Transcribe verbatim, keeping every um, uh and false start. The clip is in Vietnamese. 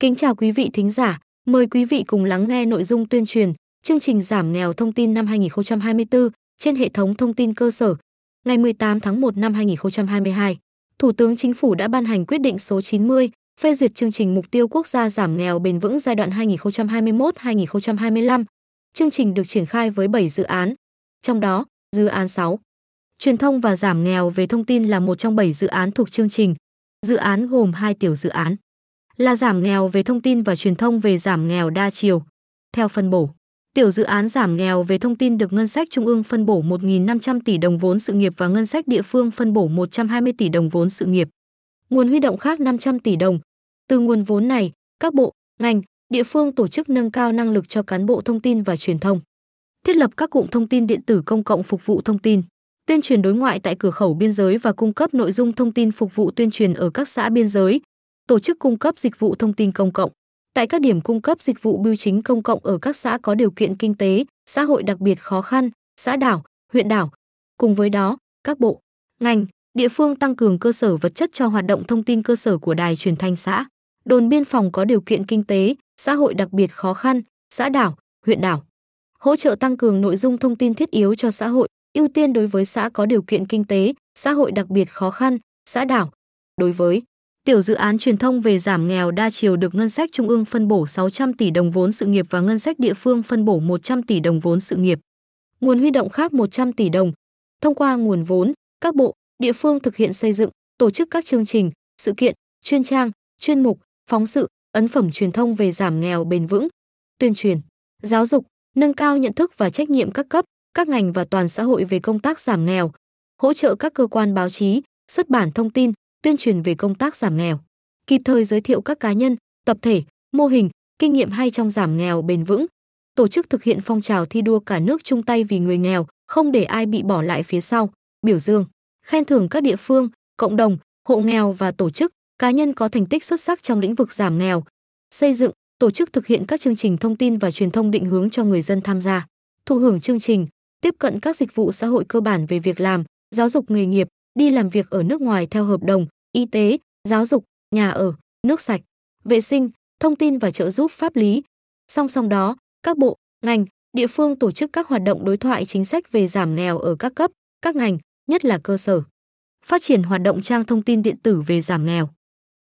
Kính chào quý vị thính giả, mời quý vị cùng lắng nghe nội dung tuyên truyền chương trình giảm nghèo thông tin năm hai nghìn không trăm hai mươi tư trên hệ thống thông tin cơ sở. Ngày mười tám tháng một năm hai nghìn không trăm hai mươi hai, Thủ tướng Chính phủ đã ban hành quyết định số chín mươi phê duyệt chương trình mục tiêu quốc gia giảm nghèo bền vững giai đoạn hai nghìn không trăm hai mươi mốt đến hai nghìn không trăm hai mươi lăm. Chương trình được triển khai với bảy dự án, trong đó, dự án sáu truyền thông và giảm nghèo về thông tin là một trong bảy dự án thuộc chương trình. Dự án gồm hai tiểu dự án là giảm nghèo về thông tin và truyền thông về giảm nghèo đa chiều. Theo phân bổ, tiểu dự án giảm nghèo về thông tin được ngân sách trung ương phân bổ một nghìn năm trăm tỷ đồng vốn sự nghiệp và ngân sách địa phương phân bổ một trăm hai mươi tỷ đồng vốn sự nghiệp. Nguồn huy động khác năm trăm tỷ đồng. Từ nguồn vốn này, các bộ, ngành, địa phương tổ chức nâng cao năng lực cho cán bộ thông tin và truyền thông. Thiết lập các cụm thông tin điện tử công cộng phục vụ thông tin, tuyên truyền đối ngoại tại cửa khẩu biên giới và cung cấp nội dung thông tin phục vụ tuyên truyền ở các xã biên giới. Tổ chức cung cấp dịch vụ thông tin công cộng tại các điểm cung cấp dịch vụ bưu chính công cộng ở các xã có điều kiện kinh tế, xã hội đặc biệt khó khăn, xã đảo, huyện đảo. Cùng với đó, các bộ, ngành, địa phương tăng cường cơ sở vật chất cho hoạt động thông tin cơ sở của đài truyền thanh xã, đồn biên phòng có điều kiện kinh tế, xã hội đặc biệt khó khăn, xã đảo, huyện đảo. Hỗ trợ tăng cường nội dung thông tin thiết yếu cho xã hội, ưu tiên đối với xã có điều kiện kinh tế, xã hội đặc biệt khó khăn, xã đảo. Đối với tiểu dự án truyền thông về giảm nghèo đa chiều được ngân sách trung ương phân bổ sáu trăm tỷ đồng vốn sự nghiệp và ngân sách địa phương phân bổ một trăm tỷ đồng vốn sự nghiệp. Nguồn huy động khác một trăm tỷ đồng. Thông qua nguồn vốn, các bộ, địa phương thực hiện xây dựng, tổ chức các chương trình, sự kiện, chuyên trang, chuyên mục, phóng sự, ấn phẩm truyền thông về giảm nghèo bền vững, tuyên truyền, giáo dục, nâng cao nhận thức và trách nhiệm các cấp, các ngành và toàn xã hội về công tác giảm nghèo, hỗ trợ các cơ quan báo chí, xuất bản thông tin, tuyên truyền về công tác giảm nghèo, kịp thời giới thiệu các cá nhân, tập thể, mô hình, kinh nghiệm hay trong giảm nghèo bền vững, tổ chức thực hiện phong trào thi đua cả nước chung tay vì người nghèo, không để ai bị bỏ lại phía sau, biểu dương, khen thưởng các địa phương, cộng đồng, hộ nghèo và tổ chức, cá nhân có thành tích xuất sắc trong lĩnh vực giảm nghèo, xây dựng, tổ chức thực hiện các chương trình thông tin và truyền thông định hướng cho người dân tham gia, thụ hưởng chương trình, tiếp cận các dịch vụ xã hội cơ bản về việc làm, giáo dục nghề nghiệp, đi làm việc ở nước ngoài theo hợp đồng, y tế, giáo dục, nhà ở, nước sạch, vệ sinh, thông tin và trợ giúp pháp lý. Song song đó, các bộ, ngành, địa phương tổ chức các hoạt động đối thoại chính sách về giảm nghèo ở các cấp, các ngành, nhất là cơ sở. Phát triển hoạt động trang thông tin điện tử về giảm nghèo.